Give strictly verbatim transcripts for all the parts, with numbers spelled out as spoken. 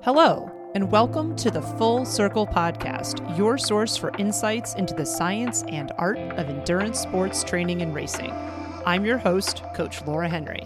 Hello, and welcome to the Full Circle Podcast, your source for insights into the science and art of endurance sports training and racing. I'm your host, Coach Laura Henry.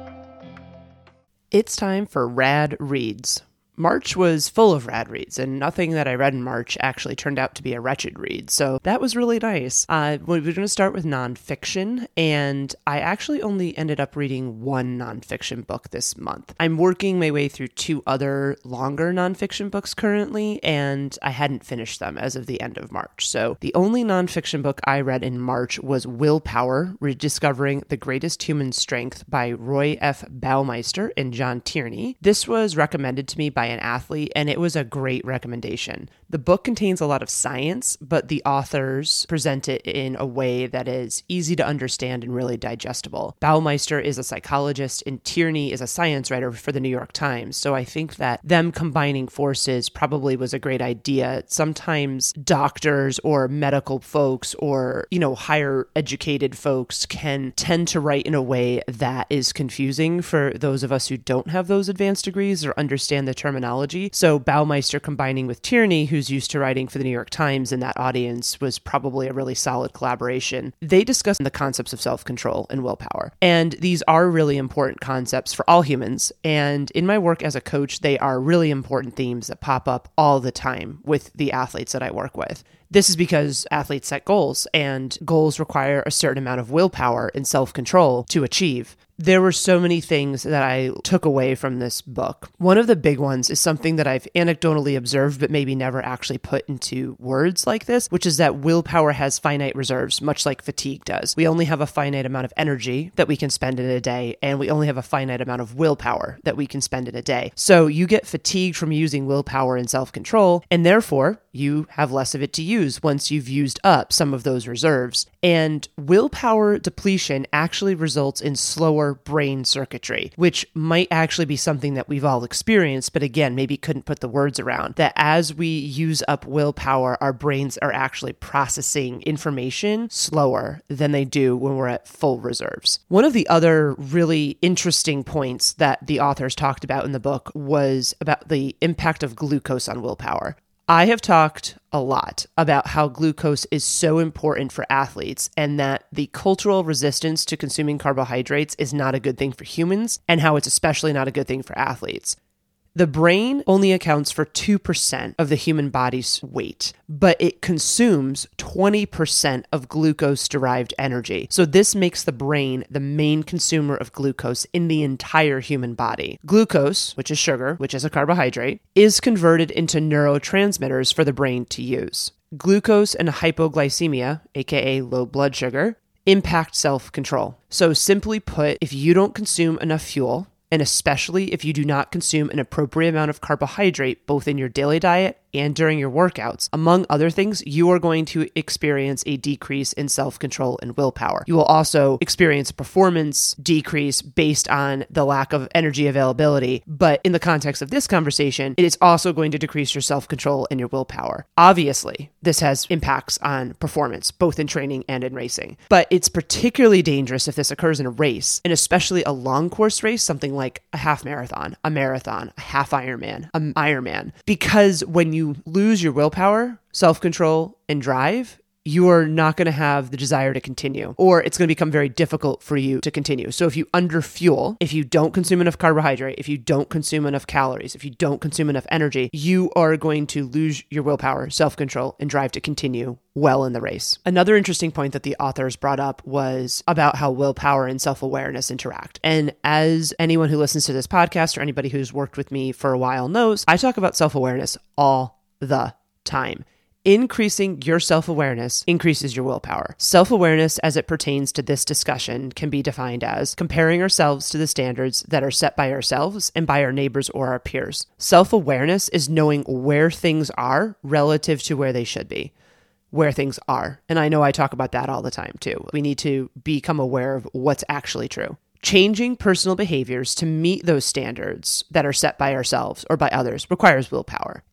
It's time for Rad Reads. March was full of rad reads, and nothing that I read in March actually turned out to be a wretched read, so that was really nice. Uh, we're going to start with nonfiction, and I actually only ended up reading one nonfiction book this month. I'm working my way through two other longer nonfiction books currently, and I hadn't finished them as of the end of March. So the only nonfiction book I read in March was Willpower, Rediscovering the Greatest Human Strength by Roy F. Baumeister and John Tierney. This was recommended to me by an athlete, and it was a great recommendation. The book contains a lot of science, but the authors present it in a way that is easy to understand and really digestible. Baumeister is a psychologist, and Tierney is a science writer for the New York Times, so I think that them combining forces probably was a great idea. Sometimes doctors or medical folks or, you know, higher educated folks can tend to write in a way that is confusing for those of us who don't have those advanced degrees or understand the term terminology. So Baumeister combining with Tierney, who's used to writing for the New York Times in that audience, was probably a really solid collaboration. They discuss the concepts of self-control and willpower. And these are really important concepts for all humans. And in my work as a coach, they are really important themes that pop up all the time with the athletes that I work with. This is because athletes set goals, and goals require a certain amount of willpower and self-control to achieve. There were so many things that I took away from this book. One of the big ones is something that I've anecdotally observed, but maybe never actually put into words like this, which is that willpower has finite reserves, much like fatigue does. We only have a finite amount of energy that we can spend in a day, and we only have a finite amount of willpower that we can spend in a day. So you get fatigued from using willpower and self-control, and therefore you have less of it to use once you've used up some of those reserves. And willpower depletion actually results in slower brain circuitry, which might actually be something that we've all experienced, but again, maybe couldn't put the words around. That as we use up willpower, our brains are actually processing information slower than they do when we're at full reserves. One of the other really interesting points that the authors talked about in the book was about the impact of glucose on willpower. I have talked a lot about how glucose is so important for athletes and that the cultural resistance to consuming carbohydrates is not a good thing for humans and how it's especially not a good thing for athletes. The brain only accounts for two percent of the human body's weight, but it consumes twenty percent of glucose-derived energy. So this makes the brain the main consumer of glucose in the entire human body. Glucose, which is sugar, which is a carbohydrate, is converted into neurotransmitters for the brain to use. Glucose and hypoglycemia, aka low blood sugar, impact self-control. So simply put, if you don't consume enough fuel, and especially if you do not consume an appropriate amount of carbohydrate, both in your daily diet and during your workouts, among other things, you are going to experience a decrease in self-control and willpower. You will also experience a performance decrease based on the lack of energy availability. But in the context of this conversation, it is also going to decrease your self-control and your willpower. Obviously, this has impacts on performance, both in training and in racing. But it's particularly dangerous if this occurs in a race, and especially a long course race, something like a half marathon, a marathon, a half Ironman, an Ironman, because when you lose your willpower, self-control, and drive, you are not going to have the desire to continue, or it's going to become very difficult for you to continue. So if you underfuel, if you don't consume enough carbohydrate, if you don't consume enough calories, if you don't consume enough energy, you are going to lose your willpower, self-control, and drive to continue well in the race. Another interesting point that the authors brought up was about how willpower and self-awareness interact. And as anyone who listens to this podcast or anybody who's worked with me for a while knows, I talk about self-awareness all the time. Increasing your self-awareness increases your willpower. Self-awareness as it pertains to this discussion can be defined as comparing ourselves to the standards that are set by ourselves and by our neighbors or our peers. Self-awareness is knowing where things are relative to where they should be. Where things are. And I know I talk about that all the time too. We need to become aware of what's actually true. Changing personal behaviors to meet those standards that are set by ourselves or by others requires willpower.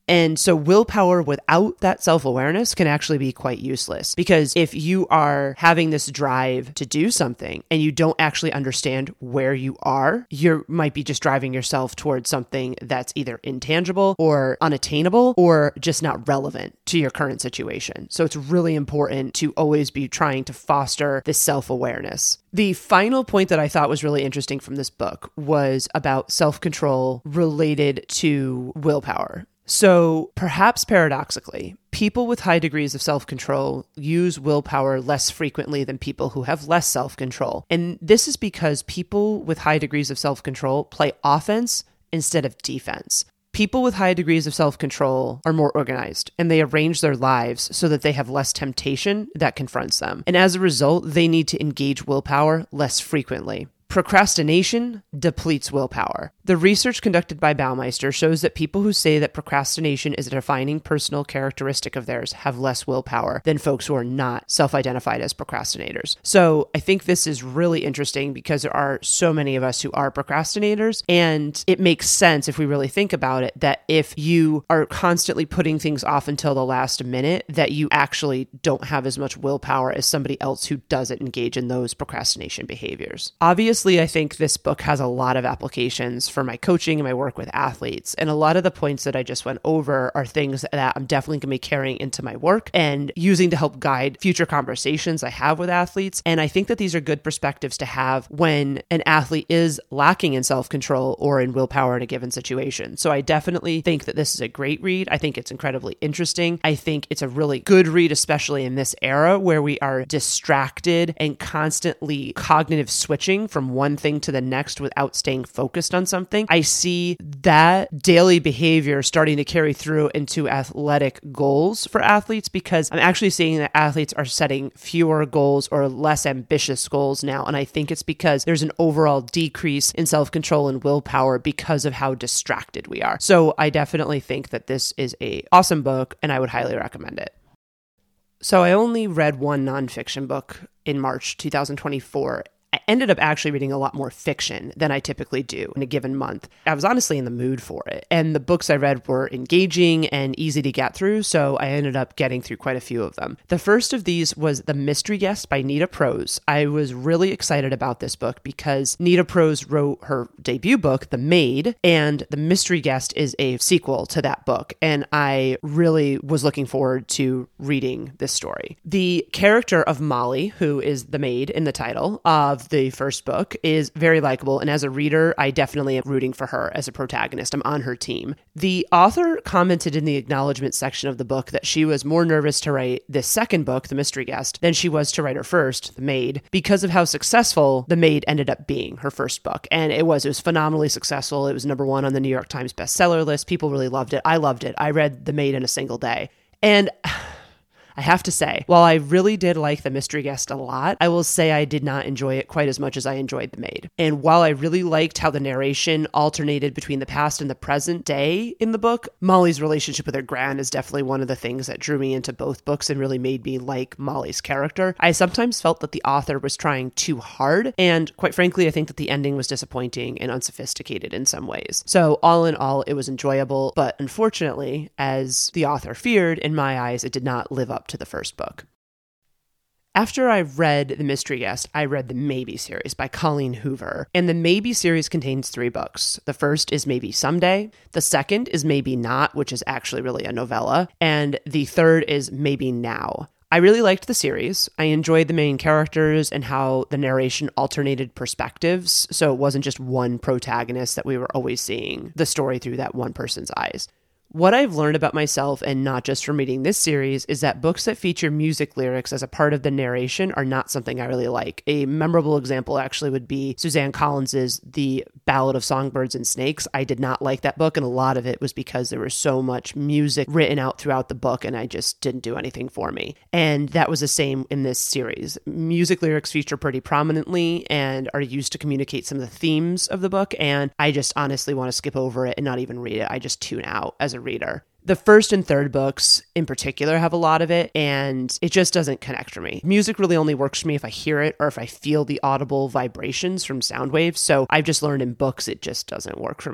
And so willpower without that self-awareness can actually be quite useless, because if you are having this drive to do something and you don't actually understand where you are, you might be just driving yourself towards something that's either intangible or unattainable or just not relevant to your current situation. So it's really important to always be trying to foster this self-awareness. The final point that I thought was really interesting from this book was about self-control related to willpower. So perhaps paradoxically, people with high degrees of self-control use willpower less frequently than people who have less self-control. And this is because people with high degrees of self-control play offense instead of defense. People with high degrees of self-control are more organized, and they arrange their lives so that they have less temptation that confronts them. And as a result, they need to engage willpower less frequently. Procrastination depletes willpower. The research conducted by Baumeister shows that people who say that procrastination is a defining personal characteristic of theirs have less willpower than folks who are not self-identified as procrastinators. So I think this is really interesting because there are so many of us who are procrastinators, and it makes sense if we really think about it that if you are constantly putting things off until the last minute, that you actually don't have as much willpower as somebody else who doesn't engage in those procrastination behaviors. Obviously, I think this book has a lot of applications for my coaching and my work with athletes. And a lot of the points that I just went over are things that I'm definitely going to be carrying into my work and using to help guide future conversations I have with athletes. And I think that these are good perspectives to have when an athlete is lacking in self-control or in willpower in a given situation. So I definitely think that this is a great read. I think it's incredibly interesting. I think it's a really good read, especially in this era where we are distracted and constantly cognitive switching from one thing to the next without staying focused on something. I see that daily behavior starting to carry through into athletic goals for athletes, because I'm actually seeing that athletes are setting fewer goals or less ambitious goals now. And I think it's because there's an overall decrease in self-control and willpower because of how distracted we are. So I definitely think that this is an awesome book and I would highly recommend it. So I only read one nonfiction book in March two thousand twenty-four. I ended up actually reading a lot more fiction than I typically do in a given month. I was honestly in the mood for it. And the books I read were engaging and easy to get through, so I ended up getting through quite a few of them. The first of these was The Mystery Guest by Nita Prose. I was really excited about this book because Nita Prose wrote her debut book, The Maid, and The Mystery Guest is a sequel to that book. And I really was looking forward to reading this story. The character of Molly, who is the maid in the title of the first book, is very likable, and as a reader, I definitely am rooting for her as a protagonist. I'm on her team. The author commented in the acknowledgement section of the book that she was more nervous to write this second book, The Mystery Guest, than she was to write her first, The Maid, because of how successful The Maid ended up being, her first book. And it was, it was phenomenally successful. It was number one on the New York Times bestseller list. People really loved it. I loved it. I read The Maid in a single day. And I have to say, while I really did like The Mystery Guest a lot, I will say I did not enjoy it quite as much as I enjoyed The Maid. And while I really liked how the narration alternated between the past and the present day in the book, Molly's relationship with her gran is definitely one of the things that drew me into both books and really made me like Molly's character. I sometimes felt that the author was trying too hard, and quite frankly, I think that the ending was disappointing and unsophisticated in some ways. So all in all, it was enjoyable, but unfortunately, as the author feared, in my eyes, it did not live up to the first book. After I read The Mystery Guest, I read the Maybe series by Colleen Hoover. And the Maybe series contains three books. The first is Maybe Someday. The second is Maybe Not, which is actually really a novella. And the third is Maybe Now. I really liked the series. I enjoyed the main characters and how the narration alternated perspectives. So it wasn't just one protagonist that we were always seeing the story through that one person's eyes. What I've learned about myself, and not just from reading this series, is that books that feature music lyrics as a part of the narration are not something I really like. A memorable example actually would be Suzanne Collins's The Ballad of Songbirds and Snakes. I did not like that book, and a lot of it was because there was so much music written out throughout the book, and I just didn't do anything for me. And that was the same in this series. Music lyrics feature pretty prominently and are used to communicate some of the themes of the book, and I just honestly want to skip over it and not even read it. I just tune out as a reader. The first and third books in particular have a lot of it, and it just doesn't connect for me. Music really only works for me if I hear it or if I feel the audible vibrations from sound waves, so I've just learned in books it just doesn't work for me.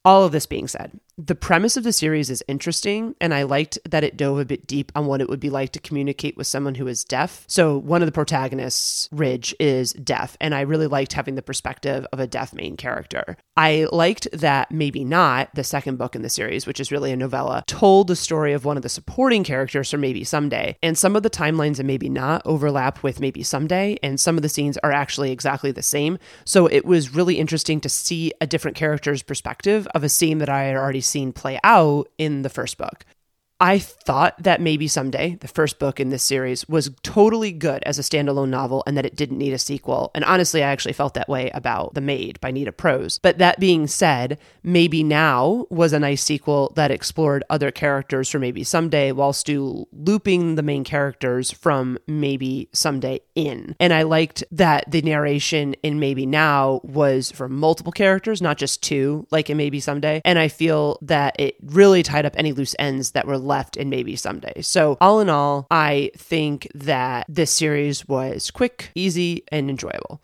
All of this being said, the premise of the series is interesting, and I liked that it dove a bit deep on what it would be like to communicate with someone who is deaf. So one of the protagonists, Ridge, is deaf, and I really liked having the perspective of a deaf main character. I liked that Maybe Not, the second book in the series, which is really a novella, told the story of one of the supporting characters for Maybe Someday, and some of the timelines in Maybe Not overlap with Maybe Someday, and some of the scenes are actually exactly the same. So it was really interesting to see a different character's perspective of a scene that I had already seen play out in the first book. I thought that Maybe Someday, the first book in this series, was totally good as a standalone novel and that it didn't need a sequel. And honestly, I actually felt that way about The Maid by Nita Prose. But that being said, Maybe Now was a nice sequel that explored other characters for Maybe Someday while still looping the main characters from Maybe Someday in. And I liked that the narration in Maybe Now was for multiple characters, not just two, like in Maybe Someday. And I feel that it really tied up any loose ends that were left in Maybe Someday. So all in all, I think that this series was quick, easy, and enjoyable.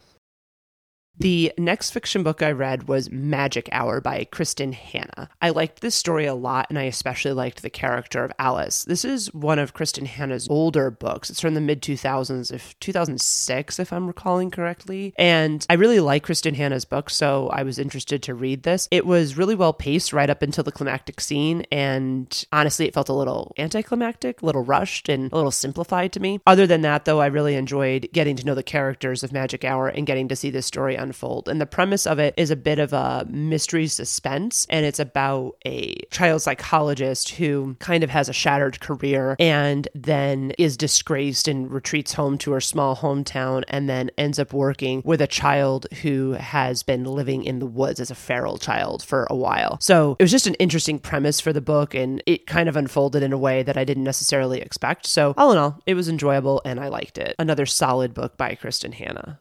The next fiction book I read was Magic Hour by Kristin Hannah. I liked this story a lot, and I especially liked the character of Alice. This is one of Kristin Hannah's older books. It's from the mid two thousands, if two thousand six, if I'm recalling correctly. And I really like Kristin Hannah's book, so I was interested to read this. It was really well paced right up until the climactic scene, and honestly, it felt a little anticlimactic, a little rushed, and a little simplified to me. Other than that, though, I really enjoyed getting to know the characters of Magic Hour and getting to see this story unfold. And the premise of it is a bit of a mystery suspense, and it's about a child psychologist who kind of has a shattered career and then is disgraced and retreats home to her small hometown, and then ends up working with a child who has been living in the woods as a feral child for a while. So it was just an interesting premise for the book, and it kind of unfolded in a way that I didn't necessarily expect. So all in all, it was enjoyable and I liked it. Another solid book by Kristin Hannah.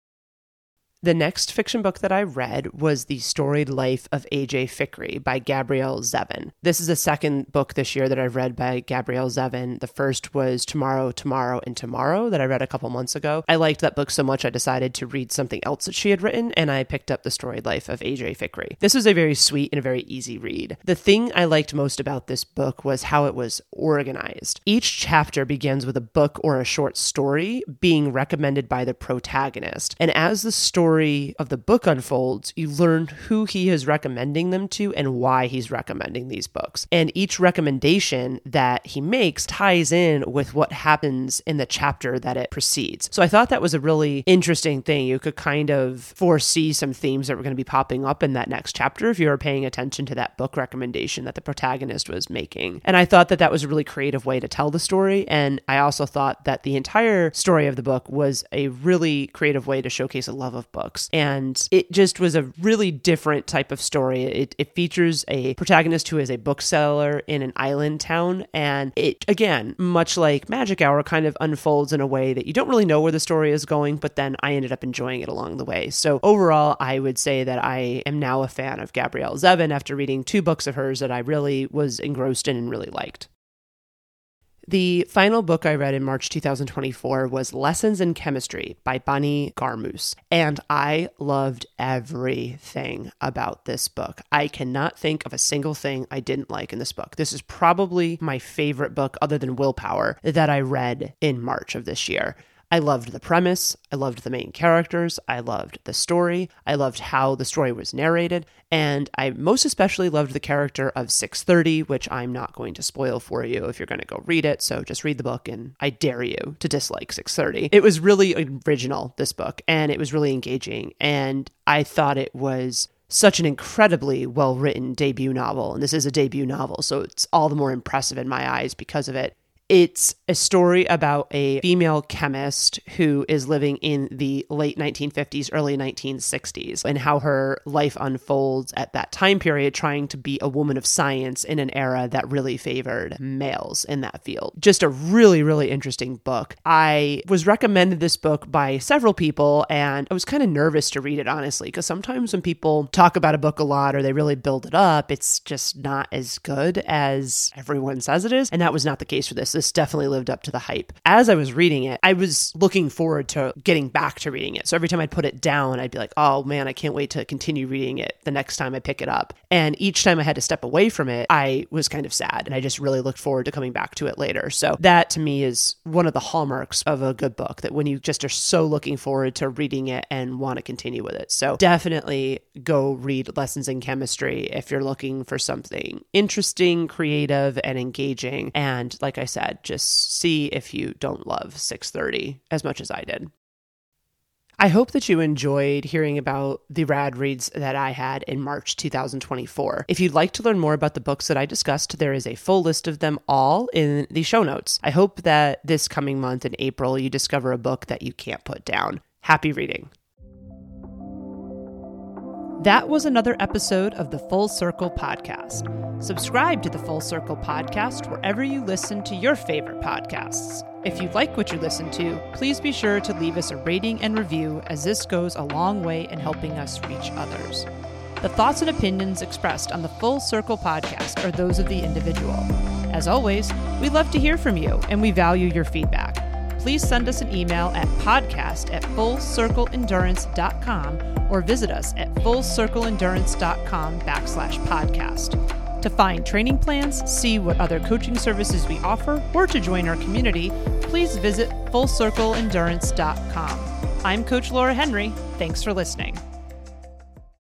The next fiction book that I read was The Storied Life of A J Fikry by Gabrielle Zevin. This is the second book this year that I've read by Gabrielle Zevin. The first was Tomorrow, Tomorrow, and Tomorrow that I read a couple months ago. I liked that book so much I decided to read something else that she had written, and I picked up The Storied Life of A J Fikry. This was a very sweet and a very easy read. The thing I liked most about this book was how it was organized. Each chapter begins with a book or a short story being recommended by the protagonist, and as the story of the book unfolds, you learn who he is recommending them to and why he's recommending these books. And each recommendation that he makes ties in with what happens in the chapter that it precedes. So I thought that was a really interesting thing. You could kind of foresee some themes that were going to be popping up in that next chapter if you were paying attention to that book recommendation that the protagonist was making. And I thought that that was a really creative way to tell the story. And I also thought that the entire story of the book was a really creative way to showcase a love of books. And it just was a really different type of story. It, it features a protagonist who is a bookseller in an island town. And it, again, much like Magic Hour, kind of unfolds in a way that you don't really know where the story is going, but then I ended up enjoying it along the way. So overall, I would say that I am now a fan of Gabrielle Zevin after reading two books of hers that I really was engrossed in and really liked. The final book I read in March two thousand twenty-four was Lessons in Chemistry by Bonnie Garmus, and I loved everything about this book. I cannot think of a single thing I didn't like in this book. This is probably my favorite book, other than Willpower, that I read in March of this year. I loved the premise, I loved the main characters, I loved the story, I loved how the story was narrated, and I most especially loved the character of six thirty, which I'm not going to spoil for you if you're going to go read it, so just read the book and I dare you to dislike six thirty. It was really original, this book, and it was really engaging, and I thought it was such an incredibly well-written debut novel, and this is a debut novel, so it's all the more impressive in my eyes because of it. It's a story about a female chemist who is living in the late nineteen fifties, early nineteen sixties, and how her life unfolds at that time period, trying to be a woman of science in an era that really favored males in that field. Just a really, really interesting book. I was recommended this book by several people, and I was kind of nervous to read it, honestly, because sometimes when people talk about a book a lot or they really build it up, it's just not as good as everyone says it is, and that was not the case for this. This definitely lived up to the hype. As I was reading it, I was looking forward to getting back to reading it. So every time I'd put it down, I'd be like, oh man, I can't wait to continue reading it the next time I pick it up. And each time I had to step away from it, I was kind of sad. And I just really looked forward to coming back to it later. So that to me is one of the hallmarks of a good book, that when you just are so looking forward to reading it and want to continue with it. So definitely go read Lessons in Chemistry if you're looking for something interesting, creative, and engaging. And like I said, just see if you don't love six thirty as much as I did. I hope that you enjoyed hearing about the rad reads that I had in March two thousand twenty-four. If you'd like to learn more about the books that I discussed, there is a full list of them all in the show notes. I hope that this coming month in April, you discover a book that you can't put down. Happy reading. That was another episode of the Full Circle Podcast. Subscribe to the Full Circle Podcast wherever you listen to your favorite podcasts. If you like what you listen to, please be sure to leave us a rating and review, as this goes a long way in helping us reach others. The thoughts and opinions expressed on the Full Circle Podcast are those of the individual. As always, we love to hear from you and we value your feedback. Please send us an email at podcast at fullcircleendurance.com or visit us at fullcircleendurance.com backslash podcast. To find training plans, see what other coaching services we offer, or to join our community, please visit fullcircleendurance dot com. I'm Coach Laura Henry. Thanks for listening.